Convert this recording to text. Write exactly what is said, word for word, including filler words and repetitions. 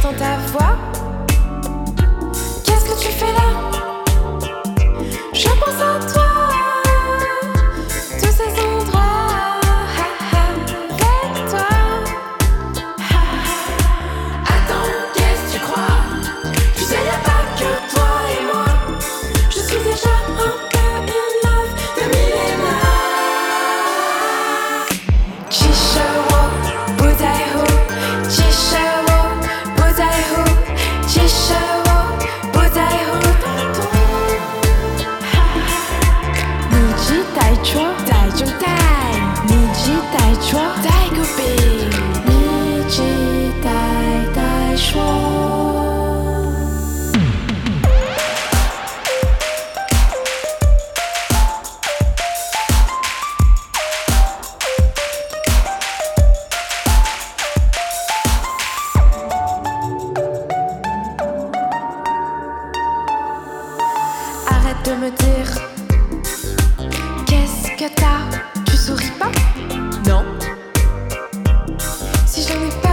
j'entends ta voix. Qu'est-ce que tu fais là? Je pense à toi. Tous ces endroits avec toi. Attends, qu'est-ce que tu crois? Tu sais, y'a pas que toi et moi. Je suis déjà un peu in love de mille et un. Chishawo, Budaiho, Chishawo, Budaiho, Chishawo, Budaiho. Niji Daichua, Daijuntai, Niji Daichua, Daigubi, Niji Dai Daishua. Arrête de me dire qu'est-ce que t'as. Tu souris pas? Non. Si j'en ai pas